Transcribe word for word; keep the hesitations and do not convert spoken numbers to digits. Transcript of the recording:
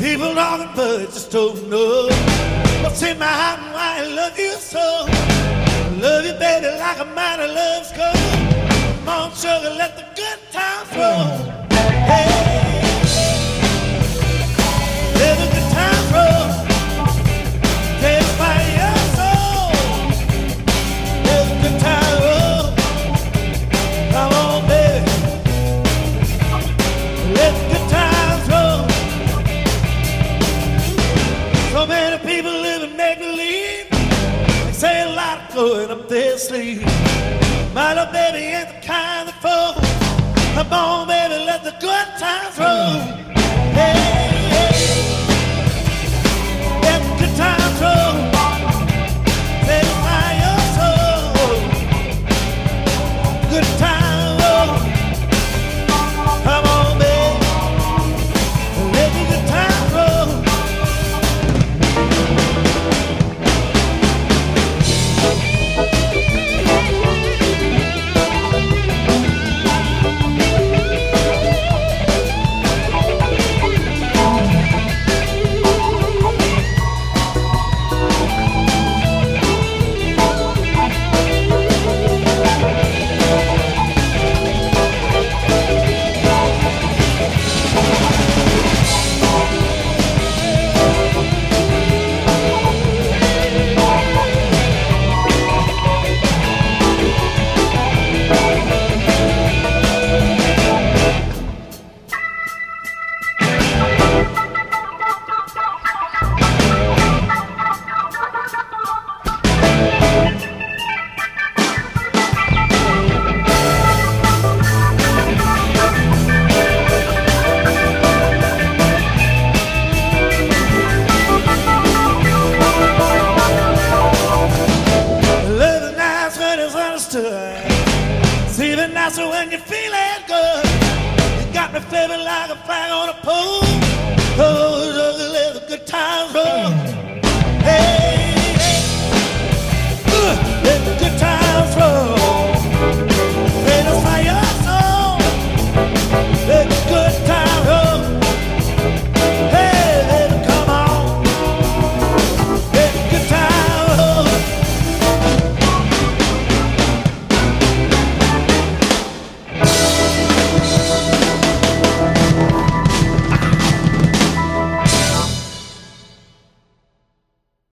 People talking, but just don't know what's in my heart and why I love you so. I love you, baby, like a mighty love's gold. Come on, sugar, let the good times roll. Hey, let the good times roll. Take it by your soul. Let the good times roll. Come on, baby. Let the good times roll. So many people living make-believe. They say a lot of going up their sleeve. My little baby ain't the kind that falls. Come on, baby, let the good times roll. Hey, hey. Let the good times roll. Satisfy your soul. Good times roll. Come on, baby, let the good times roll. It's even nicer when you're feeling good. You got me feeling like a flag on a pole.